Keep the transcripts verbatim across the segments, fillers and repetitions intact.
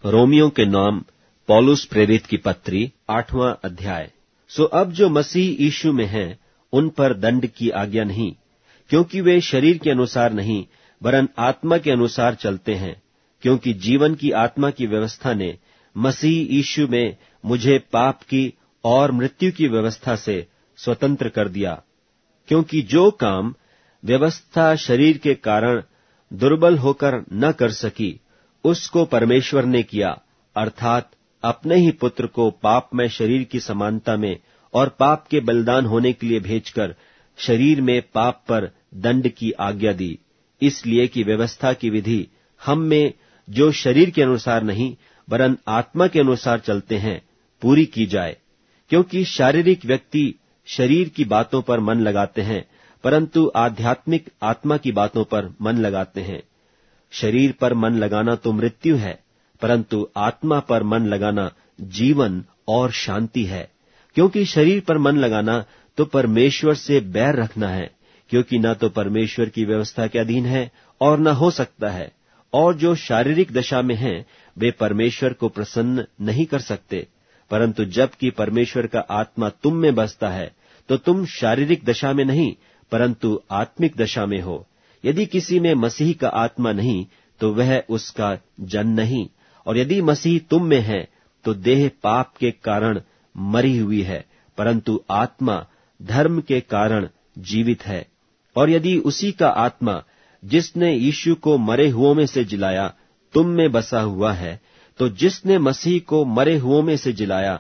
Romeo के नाम पौलुस प्रेरित की पत्री आठवां अध्याय। सो अब जो मसीह यीशु में हैं, उन पर दंड की आज्ञा नहीं, क्योंकि वे शरीर के अनुसार नहीं वरन आत्मा के अनुसार चलते हैं। क्योंकि जीवन की आत्मा की व्यवस्था ने मसीह यीशु में मुझे पाप की और मृत्यु की व्यवस्था से स्वतंत्र कर दिया। क्योंकि जो काम व्यवस्था शरीर के कारण दुर्बल होकर न कर सकी, उसको परमेश्वर ने किया, अर्थात अपने ही पुत्र को पाप में शरीर की समानता में और पाप के बलिदान होने के लिए भेजकर शरीर में पाप पर दंड की आज्ञा दी, इसलिए कि व्यवस्था की विधि हम में जो शरीर के अनुसार नहीं वरन आत्मा के अनुसार चलते हैं पूरी की जाए। क्योंकि शारीरिक व्यक्ति शरीर की बातों पर मन लगाते हैं, परंतु आध्यात्मिक आत्मा की बातों पर मन लगाते हैं। शरीर पर मन लगाना तो मृत्यु है, परंतु आत्मा पर मन लगाना जीवन और शांति है। क्योंकि शरीर पर मन लगाना तो परमेश्वर से बैर रखना है, क्योंकि न तो परमेश्वर की व्यवस्था के अधीन है और न हो सकता है। और जो शारीरिक दशा में हैं, वे परमेश्वर को प्रसन्न नहीं कर सकते। परंतु जबकि परमेश्वर का आत्मा तुम में बसता है, तो तुम शारीरिक दशा में नहीं परंतु आत्मिक दशा में हो। यदि किसी में मसीह का आत्मा नहीं, तो वह उसका जन नहीं। और यदि मसीह तुम में है, तो देह पाप के कारण मरी हुई है, परंतु आत्मा धर्म के कारण जीवित है। और यदि उसी का आत्मा जिसने यीशु को मरे हुओं में से जिलाया तुम में बसा हुआ है, तो जिसने मसीह को मरे हुओं में से जिलाया,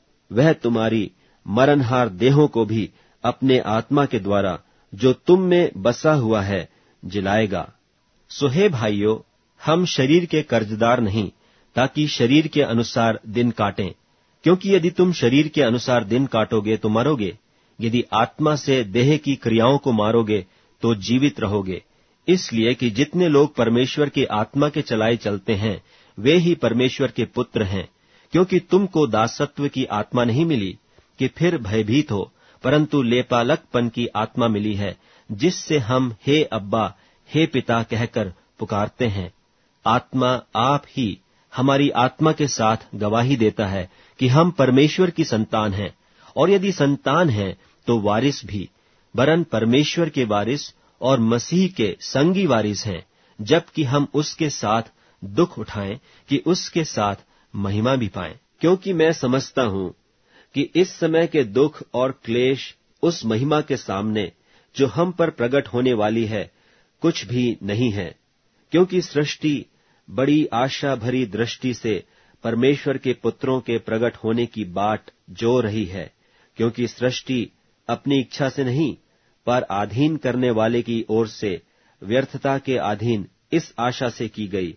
वह तुम्हारी मरणहार देहों को भी अपने आत्मा के द्वारा जो तुम में बसा हुआ है जिलाएगा। सो हे भाइयों, हम शरीर के कर्जदार नहीं, ताकि शरीर के अनुसार दिन काटें। क्योंकि यदि तुम शरीर के अनुसार दिन काटोगे तो मरोगे, यदि आत्मा से देह की क्रियाओं को मारोगे तो जीवित रहोगे। इसलिए कि जितने लोग परमेश्वर के आत्मा के चलाए चलते हैं, वे ही परमेश्वर के पुत्र हैं। क्योंकि तुमको दासत्व की आत्मा नहीं मिली कि फिर भयभीत हो, परंतु लेपालकपन की आत्मा मिली है, जिससे हम हे अब्बा, हे पिता कहकर पुकारते हैं। आत्मा आप ही हमारी आत्मा के साथ गवाही देता है कि हम परमेश्वर की संतान हैं, और यदि संतान हैं तो वारिस भी, वरन परमेश्वर के वारिस और मसीह के संगी वारिस हैं, जबकि हम उसके साथ दुख उठाएं कि उसके साथ महिमा भी पाएं। क्योंकि मैं समझता हूं कि इस समय के दुख और क्लेश उस महिमा के सामने जो हम पर प्रकट होने वाली है कुछ भी नहीं है। क्योंकि सृष्टि बड़ी आशा भरी दृष्टि से परमेश्वर के पुत्रों के प्रकट होने की बाट जो रही है। क्योंकि सृष्टि अपनी इच्छा से नहीं, पर अधीन करने वाले की ओर से व्यर्थता के अधीन इस आशा से की गई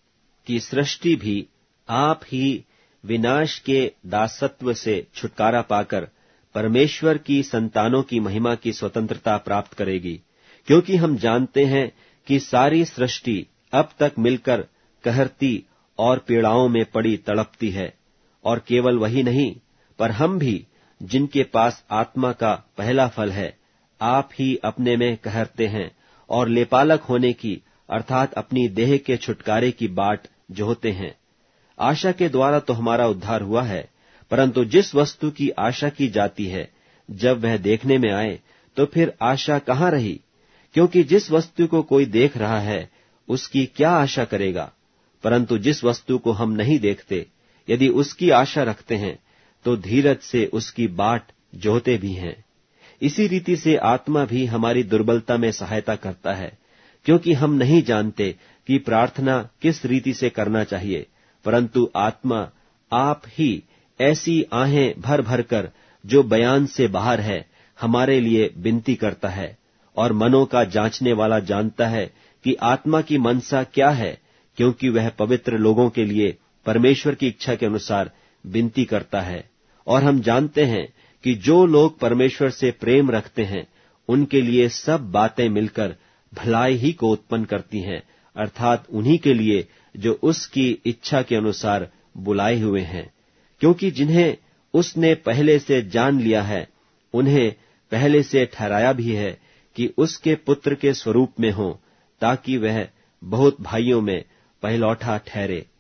कि सृष्टि भी आप ही विनाश के दासत्व से छुटकारा पाकर परमेश्वर की संतानों की महिमा की स्वतंत्रता प्राप्त करेगी। क्योंकि हम जानते हैं कि सारी सृष्टि अब तक मिलकर कहरती और पीड़ाओं में पड़ी तड़पती है। और केवल वही नहीं, पर हम भी, जिनके पास आत्मा का पहला फल है, आप ही अपने में कहरते हैं और लेपालक होने की अर्थात अपनी देह के छुटकारे की बाट जोहते हैं। आशा के द्वारा तो हमारा उद्धार हुआ है, परंतु जिस वस्तु की आशा की जाती है, जब वह देखने में आए तो फिर आशा कहाँ रही? क्योंकि जिस वस्तु को कोई देख रहा है, उसकी क्या आशा करेगा? परंतु जिस वस्तु को हम नहीं देखते, यदि उसकी आशा रखते हैं, तो धीरज से उसकी बाट जोहते भी हैं। इसी रीति से आत्मा भी हमारी दुर्बलता में सहायता करता है, क्योंकि हम नहीं जानते कि प्रार्थना किस रीति से करना चाहिए, परंतु आत्मा आप ही ऐसी आहें भर भर कर जो बयान से बाहर है हमारे लिए विनती करता है। और मनों का जांचने वाला जानता है कि आत्मा की मनसा क्या है, क्योंकि वह पवित्र लोगों के लिए परमेश्वर की इच्छा के अनुसार विनती करता है। और हम जानते हैं कि जो लोग परमेश्वर से प्रेम रखते हैं, उनके लिए सब बातें मिलकर भलाई ही को उत्पन्न करती हैं, अर्थात उन्हीं के लिए जो उसकी इच्छा के अनुसार बुलाए हुए हैं। क्योंकि जिन्हें उसने पहले से जान लिया है, उन्हें पहले से ठहराया भी है कि उसके पुत्र के स्वरूप में हो, ताकि वह बहुत भाइयों में पहलौठा ठहरे।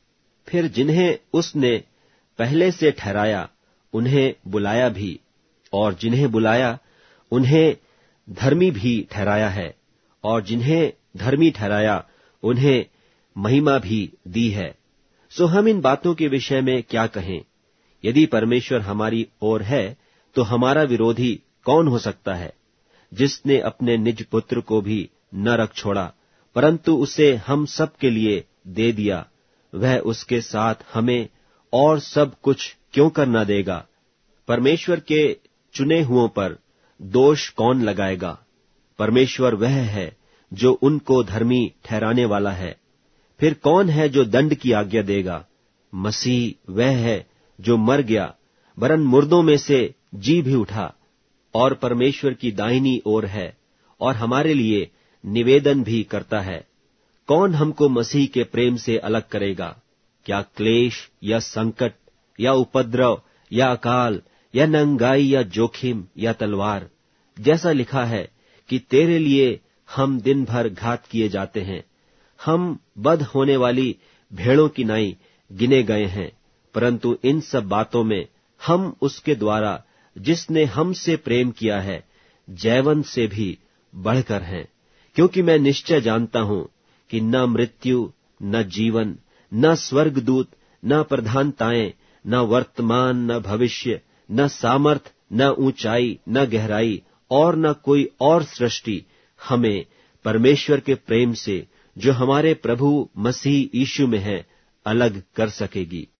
फिर जिन्हें उसने पहले से ठहराया उन्हें बुलाया भी, और जिन्हें बुलाया उन्हें धर्मी भी ठहराया है, और जिन्हें धर्मी ठहराया उन्हें महिमा भी दी है। सो हम इन बातों के विषय में क्या कहें? यदि परमेश्वर हमारी ओर है तो हमारा विरोधी कौन हो सकता है? जिसने अपने निज पुत्र को भी न रख छोड़ा परंतु उसे हम सब के लिए दे दिया, वह उसके साथ हमें और सब कुछ क्यों कर न देगा? परमेश्वर के चुने हुओं पर दोष कौन लगाएगा? परमेश्वर वह है जो उनको धर्मी ठहराने वाला है। फिर कौन है जो दंड की आज्ञा देगा? मसीह वह है जो मर गया, वरन मुर्दों में से जी भी उठा, और परमेश्वर की दाहिनी ओर है, और हमारे लिए निवेदन भी करता है। कौन हमको मसीह के प्रेम से अलग करेगा? क्या क्लेश या संकट या उपद्रव या अकाल या नंगाई या जोखिम या तलवार? जैसा लिखा है कि तेरे लिए हम दिन भर घात किए जाते हैं, हम बध होने वाली भेड़ों की नाई गिने गए हैं। परंतु इन सब बातों में हम उसके द्वारा जिसने हमसे प्रेम किया है जैवंत से भी बढ़कर हैं। क्योंकि मैं निश्चय जानता हूं कि न मृत्यु, न जीवन, न स्वर्गदूत, न प्रधानताएं, न वर्तमान, न भविष्य, न सामर्थ, न ऊंचाई, न गहराई और न कोई और सृष्टि हमें परमेश्वर के प्रेम से जो हमारे प्रभु मसीह यीशु में है अलग कर सकेगी।